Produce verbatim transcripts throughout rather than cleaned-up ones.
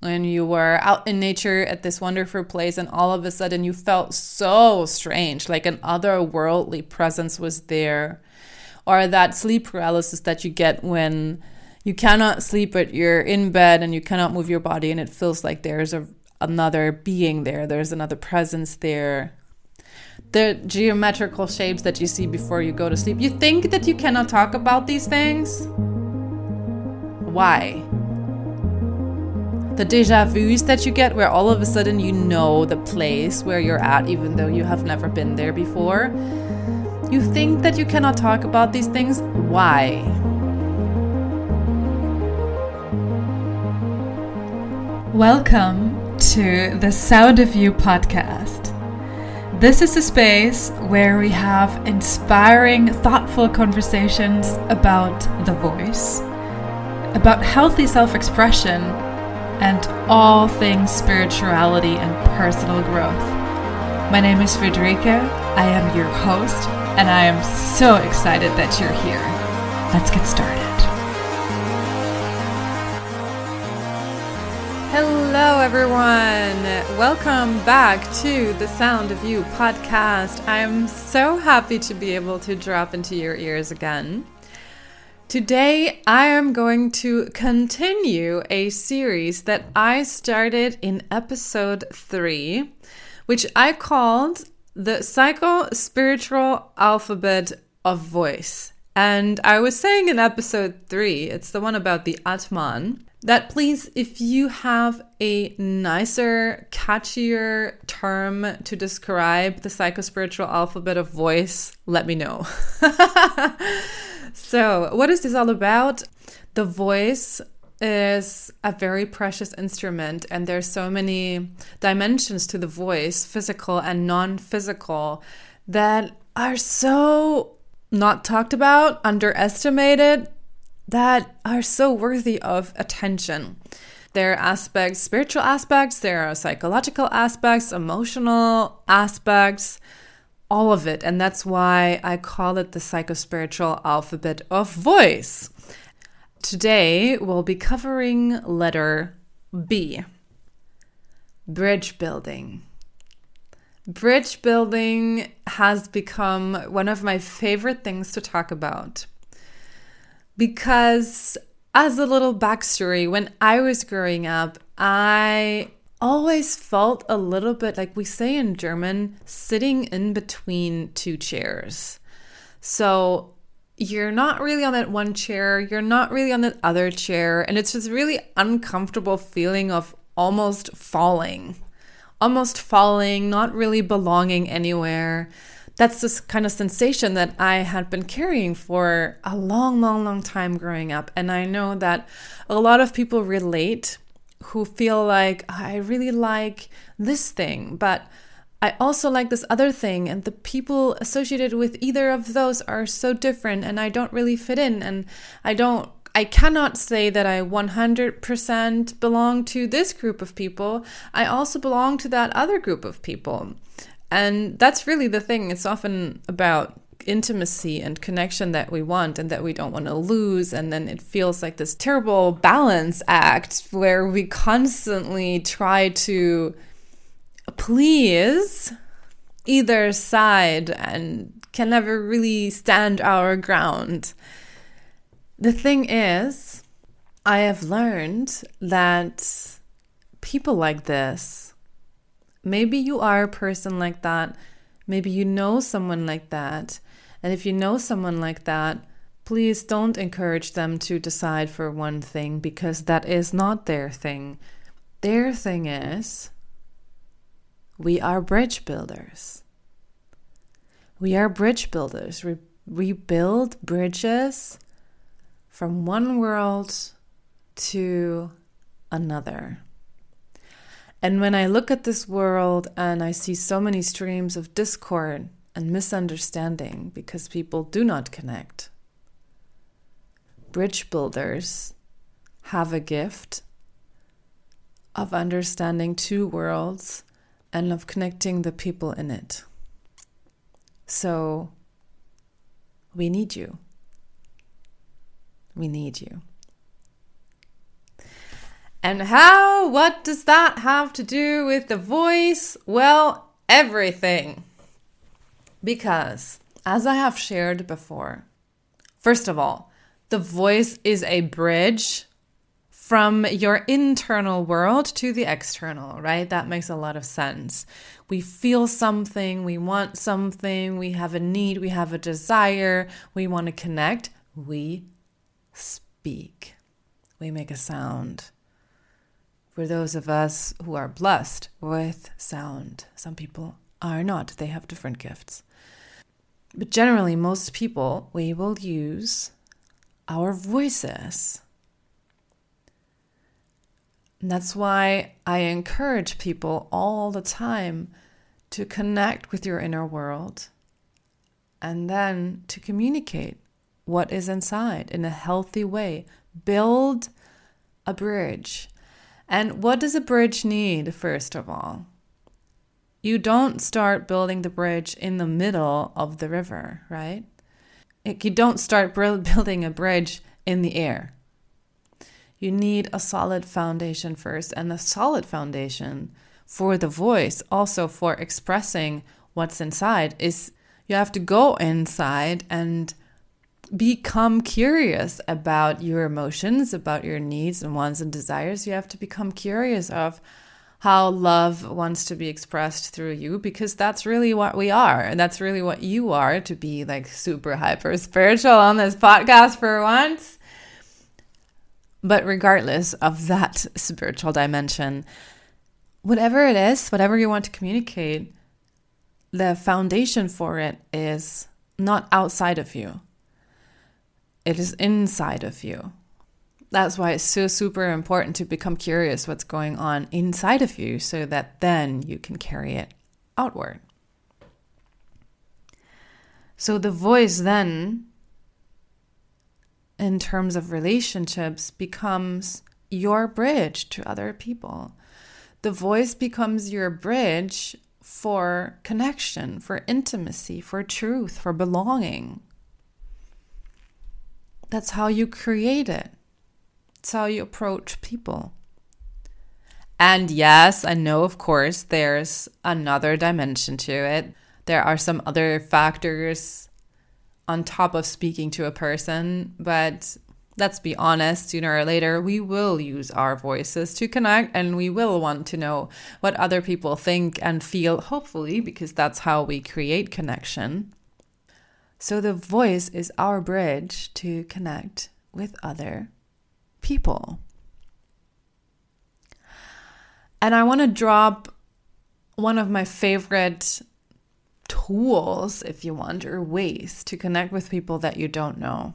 when you were out in nature at this wonderful place and all of a sudden you felt so strange, like an otherworldly presence was there. Or that sleep paralysis that you get when you cannot sleep but you're in bed and you cannot move your body and it feels like there's a, another being there, there's another presence there. The geometrical shapes that you see before you go to sleep. You think that you cannot talk about these things? Why? The deja vus that you get where all of a sudden you know the place where you're at even though you have never been there before. You think that you cannot talk about these things? Why? Welcome to the Sound of You podcast. This is a space where we have inspiring, thoughtful conversations about the voice, about healthy self-expression, and all things spirituality and personal growth. My name is Frederica. I am your host, and I am so excited that you're here. Let's get started. Hello, everyone. Welcome back to the Sound of You podcast. I'm so happy to be able to drop into your ears again. Today, I am going to continue a series that I started in episode three, which I called the Psycho-Spiritual Alphabet of Voice. And I was saying in episode three, it's the one about the Atman, that please, if you have a nicer, catchier term to describe the Psycho-Spiritual Alphabet of Voice, let me know. So, what is this all about? The voice is a very precious instrument, and there's so many dimensions to the voice, physical and non-physical, that are so not talked about, underestimated, that are so worthy of attention. There are aspects, spiritual aspects, there are psychological aspects, emotional aspects, all of it. And that's why I call it the Psycho-Spiritual Alphabet of Voice. Today, we'll be covering letter B. Bridge building. Bridge building has become one of my favorite things to talk about. Because as a little backstory, when I was growing up, I always felt a little bit, like we say in German, sitting in between two chairs. So you're not really on that one chair, you're not really on that other chair, and it's this really uncomfortable feeling of almost falling. Almost falling, not really belonging anywhere. That's this kind of sensation that I had been carrying for a long, long, long time growing up. And I know that a lot of people relate who feel like, I really like this thing, but I also like this other thing. And the people associated with either of those are so different and I don't really fit in. And I don't, I cannot say that I one hundred percent belong to this group of people. I also belong to that other group of people. And that's really the thing. It's often about intimacy and connection that we want and that we don't want to lose. And then it feels like this terrible balance act where we constantly try to please either side and can never really stand our ground. The thing is, I have learned that people like this, maybe you are a person like that. Maybe you know someone like that. And if you know someone like that, please don't encourage them to decide for one thing because that is not their thing. Their thing is, we are bridge builders. We are bridge builders. We, we build bridges from one world to another. And when I look at this world and I see so many streams of discord and misunderstanding because people do not connect, bridge builders have a gift of understanding two worlds and of connecting the people in it. So we need you. We need you. And how? What does that have to do with the voice? Well, everything. Because, as I have shared before, first of all, the voice is a bridge from your internal world to the external, right? That makes a lot of sense. We feel something, we want something, we have a need, we have a desire, we want to connect. We speak. We make a sound. For those of us who are blessed with sound, some people are not. They have different gifts. But generally, most people, we will use our voices. And that's why I encourage people all the time to connect with your inner world and then to communicate what is inside in a healthy way. Build a bridge. And what does a bridge need, first of all? You don't start building the bridge in the middle of the river, right? You don't start building a bridge in the air. You need a solid foundation first, and a solid foundation for the voice, also for expressing what's inside, is you have to go inside and become curious about your emotions, about your needs and wants and desires. You have to become curious of how love wants to be expressed through you, because that's really what we are. And that's really what you are, to be like super hyper spiritual on this podcast for once. But regardless of that spiritual dimension, whatever it is, whatever you want to communicate, the foundation for it is not outside of you. It is inside of you. That's why it's so super important to become curious what's going on inside of you, so that then you can carry it outward. So the voice then, in terms of relationships, becomes your bridge to other people. The voice becomes your bridge for connection, for intimacy, for truth, for belonging. That's how you create it. It's how you approach people. And yes, I know, of course, there's another dimension to it. There are some other factors on top of speaking to a person, but let's be honest, sooner or later, we will use our voices to connect, and we will want to know what other people think and feel, hopefully, because that's how we create connection. So the voice is our bridge to connect with other people. And I want to drop one of my favorite tools, if you want, or ways to connect with people that you don't know.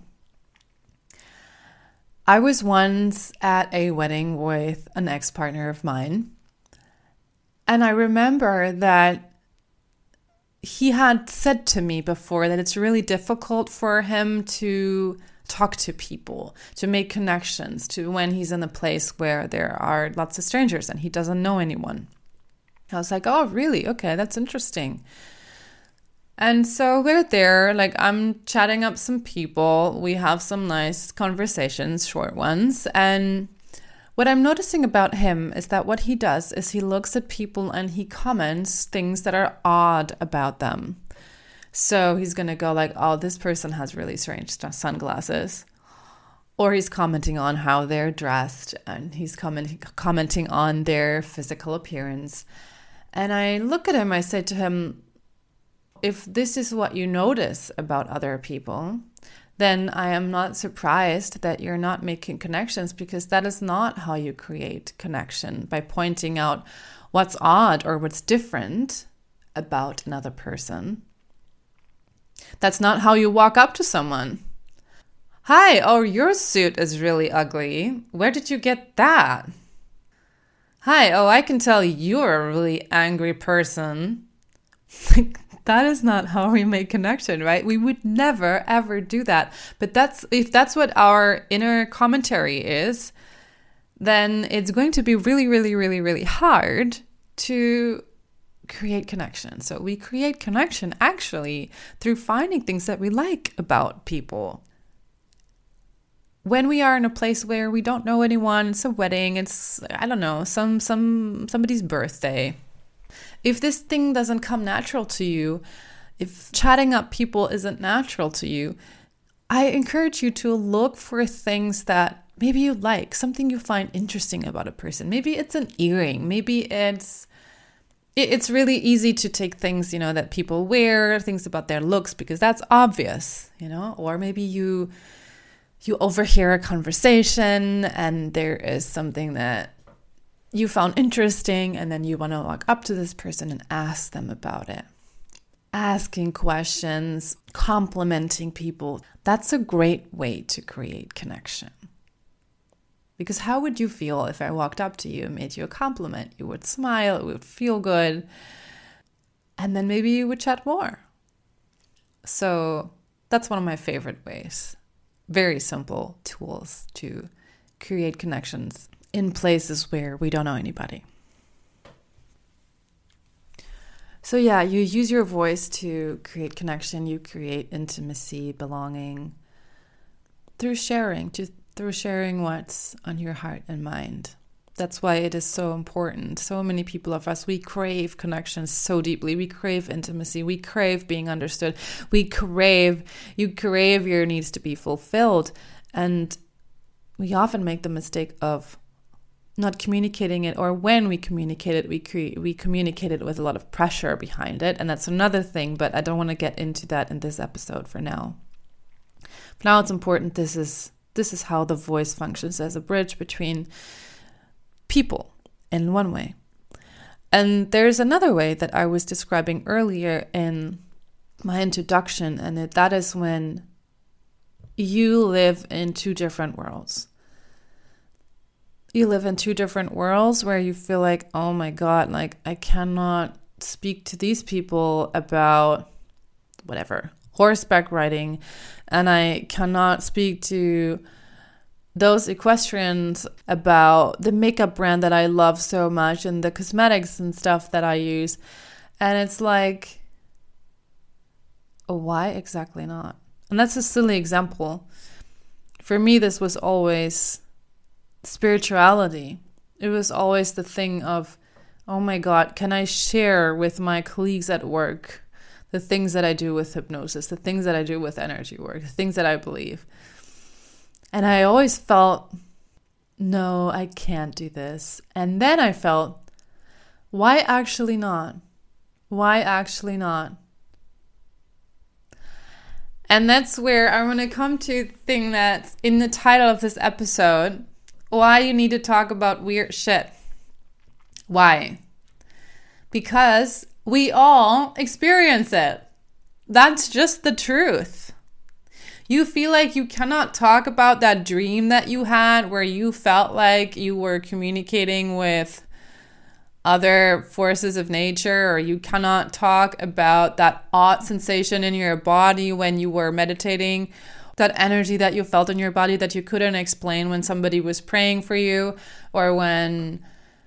I was once at a wedding with an ex-partner of mine, and I remember that he had said to me before that it's really difficult for him to talk to people, to make connections, to when he's in a place where there are lots of strangers and he doesn't know anyone. I was like, oh, really? Okay, that's interesting. And so we're there, like I'm chatting up some people. We have some nice conversations, short ones. And what I'm noticing about him is that what he does is he looks at people and he comments things that are odd about them. So he's going to go like, oh, this person has really strange sunglasses. Or he's commenting on how they're dressed, and he's comment- commenting on their physical appearance. And I look at him, I say to him, if this is what you notice about other people, then I am not surprised that you're not making connections, because that is not how you create connection, by pointing out what's odd or what's different about another person. That's not how you walk up to someone. Hi, oh, your suit is really ugly. Where did you get that? Hi, oh, I can tell you're a really angry person. Like, that is not how we make connection, right? We would never, ever do that. But that's if that's what our inner commentary is, then it's going to be really, really, really, really hard to create connection. So we create connection actually through finding things that we like about people. when we are in a place where we don't know anyone, it's a wedding, it's, I don't know, some some somebody's birthday. If this thing doesn't come natural to you, if chatting up people isn't natural to you, I encourage you to look for things that maybe you like, something you find interesting about a person. Maybe it's an earring. Maybe it's it's really easy to take things, you know, that people wear, things about their looks, because that's obvious, you know. Or maybe you you overhear a conversation and there is something that you found interesting, and then you want to walk up to this person and ask them about it. Asking questions, complimenting people, that's a great way to create connection. Because how would you feel if I walked up to you and made you a compliment? You would smile, it would feel good, and then maybe you would chat more. So that's one of my favorite ways. Very simple tools to create connections in places where we don't know anybody. So yeah, you use your voice to create connection, you create intimacy, belonging, through sharing, just through sharing what's on your heart and mind. That's why it is so important. So many people of us, we crave connections so deeply. We crave intimacy. We crave being understood. We crave, you crave your needs to be fulfilled. And we often make the mistake of not communicating it, or when we communicate it, we cre- we communicate it with a lot of pressure behind it. And that's another thing, but I don't want to get into that in this episode for now. For now, it's important. This is this is how the voice functions as a bridge between people in one way. And there's another way that I was describing earlier in my introduction, and it, that is when you live in two different worlds. You live in two different worlds where you feel like, oh my God, like I cannot speak to these people about whatever, horseback riding, and I cannot speak to those equestrians about the makeup brand that I love so much and the cosmetics and stuff that I use. And it's like, oh, why exactly not? And that's a silly example. For me, this was always spirituality. It was always the thing of, oh my God, can I share with my colleagues at work the things that I do with hypnosis, the things that I do with energy work, the things that I believe? And I always felt, no, I can't do this. And then I felt, why actually not? Why actually not? And that's where I want to come to the thing that's in the title of this episode, why you need to talk about weird shit. Why? Because we all experience it. That's just the truth. You feel like you cannot talk about that dream that you had where you felt like you were communicating with other forces of nature, or you cannot talk about that odd sensation in your body when you were meditating, that energy that you felt in your body that you couldn't explain when somebody was praying for you, or when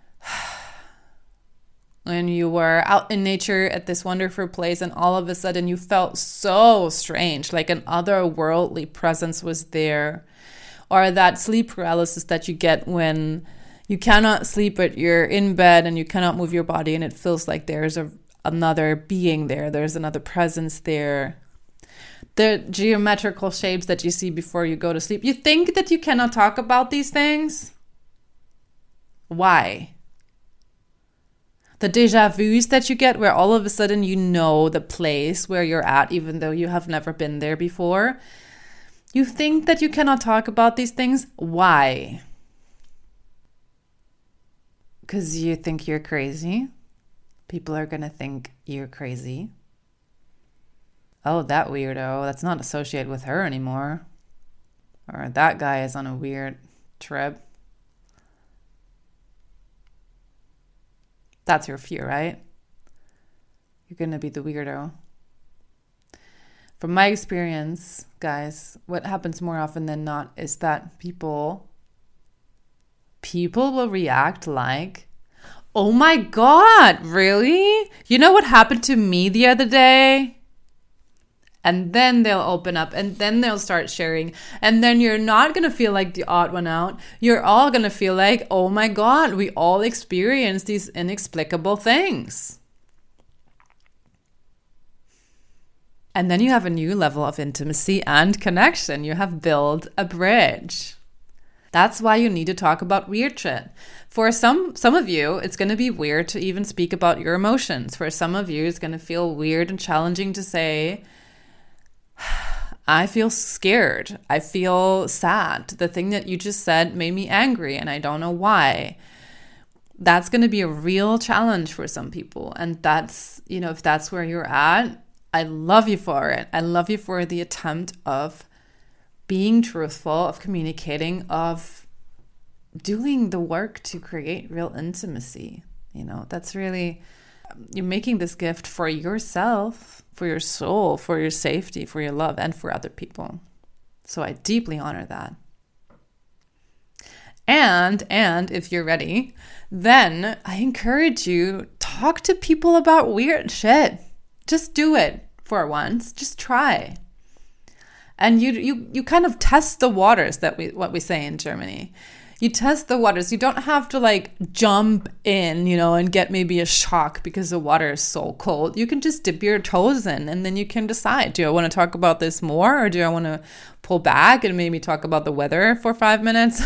when you were out in nature at this wonderful place and all of a sudden you felt so strange, like an otherworldly presence was there. Or that sleep paralysis that you get when you cannot sleep but you're in bed and you cannot move your body and it feels like there's a, another being there, there's another presence there. The geometrical shapes that you see before you go to sleep. You think that you cannot talk about these things? Why? The deja vus that you get where all of a sudden you know the place where you're at even though you have never been there before. You think that you cannot talk about these things? Why? Because you think you're crazy. People are going to think you're crazy. Oh, that weirdo, that's not associated with her anymore. Or that guy is on a weird trip. That's your fear, right? You're going to be the weirdo. From my experience, guys, what happens more often than not is that people, people will react like, oh my God, really? You know what happened to me the other day? And then they'll open up, and then they'll start sharing. And then you're not going to feel like the odd one out. You're all going to feel like, oh my God, we all experience these inexplicable things. And then you have a new level of intimacy and connection. You have built a bridge. That's why you need to talk about weird shit. For some some of you, it's going to be weird to even speak about your emotions. For some of you, it's going to feel weird and challenging to say, I feel scared. I feel sad. The thing that you just said made me angry and I don't know why. That's going to be a real challenge for some people. And that's, you know, if that's where you're at, I love you for it. I love you for the attempt of being truthful, of communicating, of doing the work to create real intimacy. You know, that's really, you're making this gift for yourself, for your soul, for your safety, for your love, and for other people. So I deeply honor that. And, and if you're ready, then I encourage you, talk to people about weird shit. Just do it for once. Just try. And you you you kind of test the waters, that we what we say in Germany. You test the waters. You don't have to like jump in, you know, and get maybe a shock because the water is so cold. You can just dip your toes in and then you can decide, do I want to talk about this more, or do I want to pull back and maybe talk about the weather for five minutes?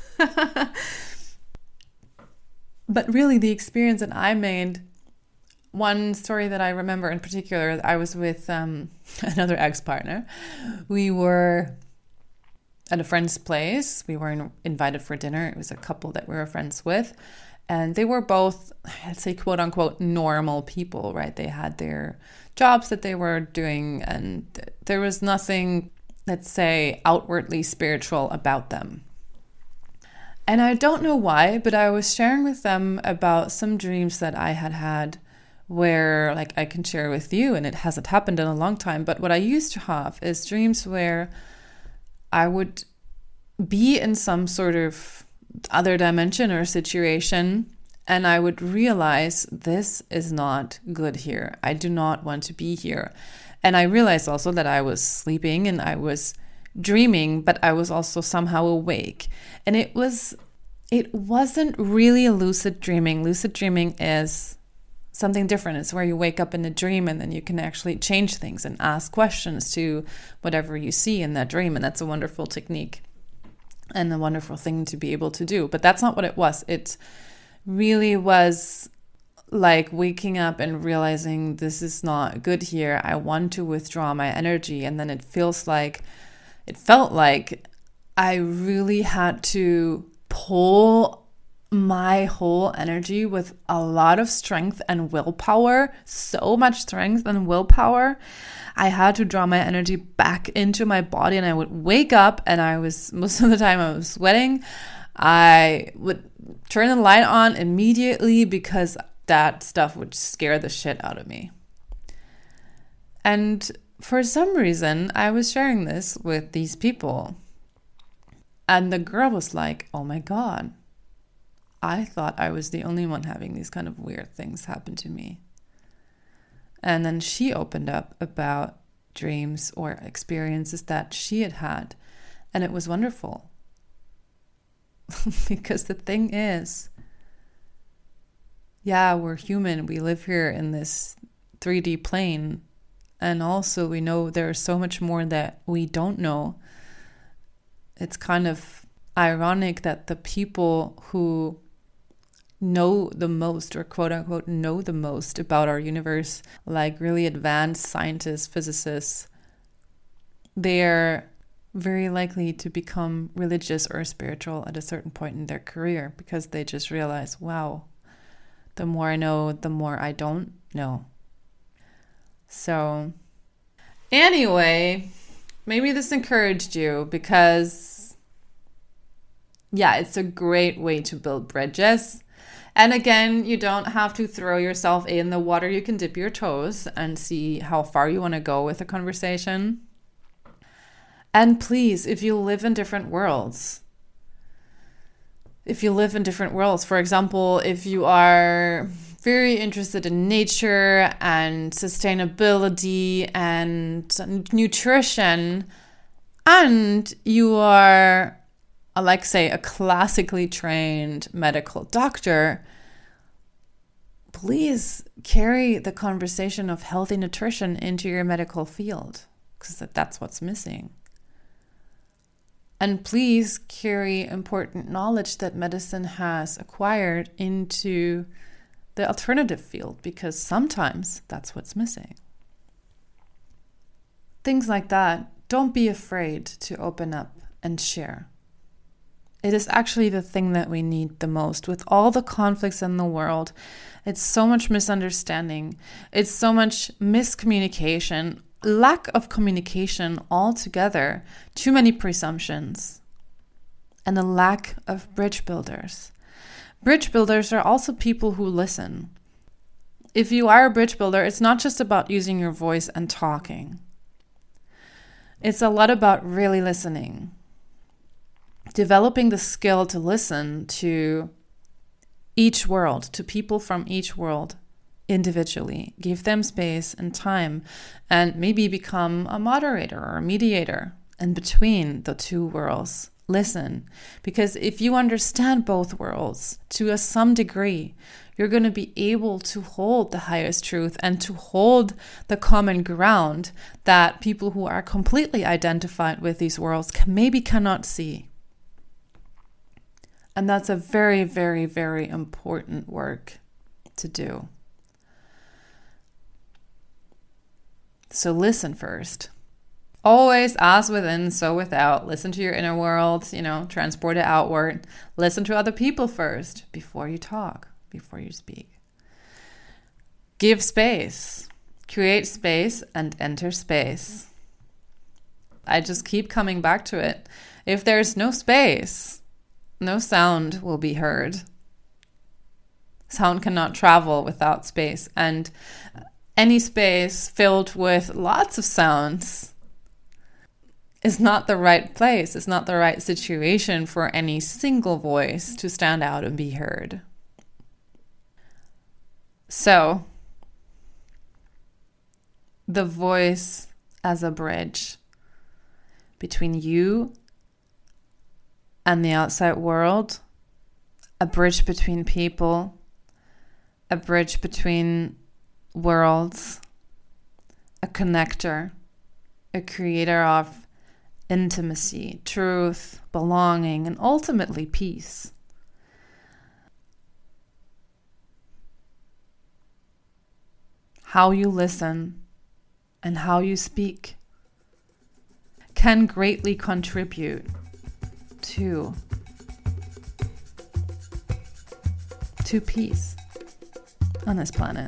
But really the experience that I made, one story that I remember in particular, I was with um, another ex-partner. We were at a friend's place. We were in, invited for dinner. It was a couple that we were friends with. And they were both, I'd say, quote unquote, normal people, right? They had their jobs that they were doing, and there was nothing, let's say, outwardly spiritual about them. And I don't know why, but I was sharing with them about some dreams that I had had where, like, I can share with you, and it hasn't happened in a long time, but what I used to have is dreams where I would be in some sort of other dimension or situation, and I would realize this is not good here. I do not want to be here. And I realized also that I was sleeping and I was dreaming, but I was also somehow awake. And it was, it wasn't really a lucid dreaming. Lucid dreaming is something different. It's where you wake up in a dream and then you can actually change things and ask questions to whatever you see in that dream. And that's a wonderful technique and a wonderful thing to be able to do. But that's not what it was. It really was like waking up and realizing this is not good here. I want to withdraw my energy. And then it feels like, it felt like I really had to pull my whole energy with a lot of strength and willpower, so much strength and willpower. I had to draw my energy back into my body, and I would wake up and I was, most of the time I was sweating. I would turn the light on immediately because that stuff would scare the shit out of me. And for some reason, I was sharing this with these people. And the girl was like, oh my God, I thought I was the only one having these kind of weird things happen to me. And then she opened up about dreams or experiences that she had had. And it was wonderful. Because the thing is, yeah, we're human. We live here in this three D plane. And also we know there's so much more that we don't know. It's kind of ironic that the people who know the most, or quote unquote know the most about our universe, like really advanced scientists, physicists, they're very likely to become religious or spiritual at a certain point in their career, because they just realize, wow, the more I know, the more I don't know. So anyway, maybe this encouraged you, because yeah, it's a great way to build bridges. And again, you don't have to throw yourself in the water. You can dip your toes and see how far you want to go with a conversation. And please, if you live in different worlds, if you live in different worlds, for example, if you are very interested in nature and sustainability and nutrition, and you are, like say, a classically trained medical doctor, please carry the conversation of healthy nutrition into your medical field, because that's what's missing. And please carry important knowledge that medicine has acquired into the alternative field, because sometimes that's what's missing. Things like that. Don't be afraid to open up and share. It is actually the thing that we need the most. With all the conflicts in the world, it's so much misunderstanding. It's so much miscommunication, lack of communication altogether, too many presumptions, and a lack of bridge builders. Bridge builders are also people who listen. If you are a bridge builder, it's not just about using your voice and talking. It's a lot about really listening. Developing the skill to listen to each world, to people from each world individually. Give them space and time, and maybe become a moderator or a mediator in between the two worlds. Listen, because if you understand both worlds to a some degree, you're going to be able to hold the highest truth and to hold the common ground that people who are completely identified with these worlds can, maybe cannot see. And that's a very, very, very important work to do. So listen first. Always as within, so without. Listen to your inner world, you know, transport it outward. Listen to other people first before you talk, before you speak. Give space. Create space and enter space. I just keep coming back to it. If there's no space, no sound will be heard. Sound cannot travel without space. And any space filled with lots of sounds is not the right place. It's not the right situation for any single voice to stand out and be heard. So, the voice as a bridge between you and the outside world, a bridge between people, a bridge between worlds, a connector, a creator of intimacy, truth, belonging, and ultimately peace. How you listen and how you speak can greatly contribute to, to peace on this planet.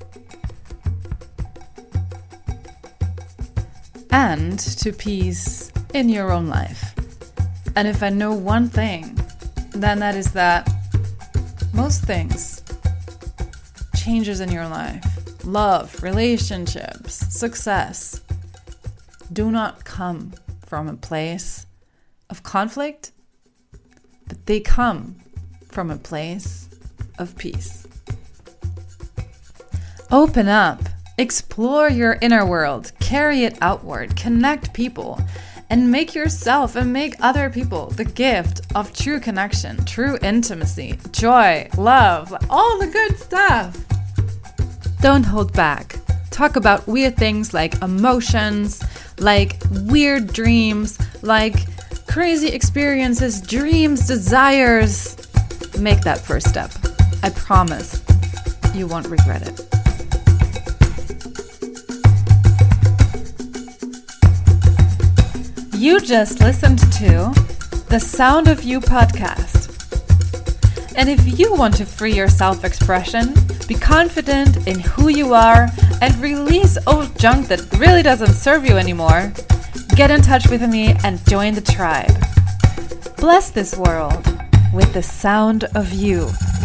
And to peace in your own life. And if I know one thing, then that is that most things, changes in your life, love, relationships, success, do not come from a place of conflict, but they come from a place of peace. Open up. Explore your inner world, carry it outward, connect people, and make yourself and make other people the gift of true connection, true intimacy, joy, love, all the good stuff. Don't hold back. Talk about weird things like emotions, like weird dreams, like crazy experiences, dreams, desires. Make that first step. I promise you won't regret it. You just listened to the Sound of You podcast. And if you want to free your self-expression, be confident in who you are, and release old junk that really doesn't serve you anymore, get in touch with me and join the tribe. Bless this world with the sound of you.